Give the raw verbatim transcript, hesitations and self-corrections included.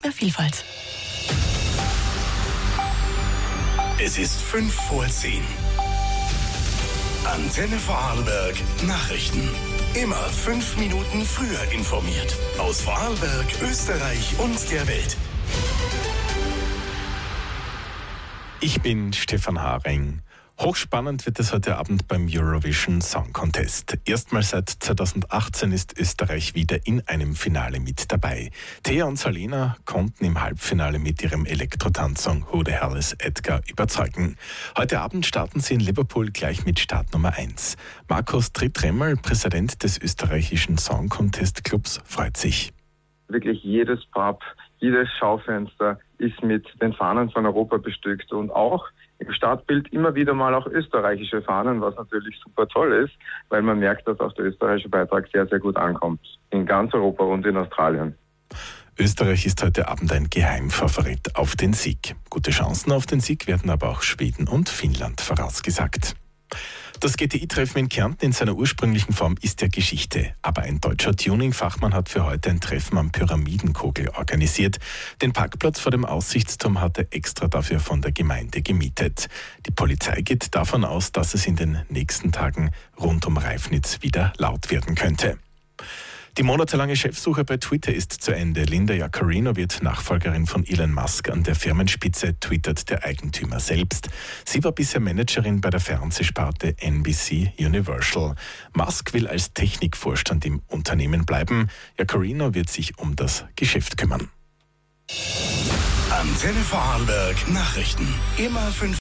der Vielfalt. Es ist fünf vor zehn. Antenne Vorarlberg Nachrichten. Immer fünf Minuten früher informiert. Aus Vorarlberg, Österreich und der Welt. Ich bin Stefan Haring. Hochspannend wird es heute Abend beim Eurovision Song Contest. Erstmals seit zweitausendachtzehn ist Österreich wieder in einem Finale mit dabei. Thea und Salena konnten im Halbfinale mit ihrem Elektro-Tanzsong Who the Hell is Edgar überzeugen. Heute Abend starten sie in Liverpool gleich mit Start Nummer eins. Markus Tritt-Remmel, Präsident des österreichischen Song Contest Clubs, freut sich. Wirklich jedes Pub, jedes Schaufenster ist mit den Fahnen von Europa bestückt und auch im Startbild immer wieder mal auch österreichische Fahnen, was natürlich super toll ist, weil man merkt, dass auch der österreichische Beitrag sehr, sehr gut ankommt. In ganz Europa und in Australien. Österreich ist heute Abend ein Geheimfavorit auf den Sieg. Gute Chancen auf den Sieg werden aber auch Schweden und Finnland vorausgesagt. Das G T I-Treffen in Kärnten in seiner ursprünglichen Form ist ja Geschichte. Aber ein deutscher Tuning-Fachmann hat für heute ein Treffen am Pyramidenkogel organisiert. Den Parkplatz vor dem Aussichtsturm hat er extra dafür von der Gemeinde gemietet. Die Polizei geht davon aus, dass es in den nächsten Tagen rund um Reifnitz wieder laut werden könnte. Die monatelange Chefsuche bei Twitter ist zu Ende. Linda Yaccarino wird Nachfolgerin von Elon Musk an der Firmenspitze, twittert der Eigentümer selbst. Sie war bisher Managerin bei der Fernsehsparte N B C Universal. Musk will als Technikvorstand im Unternehmen bleiben. Yaccarino wird sich um das Geschäft kümmern. Antenne Vorarlberg Nachrichten. Immer fünf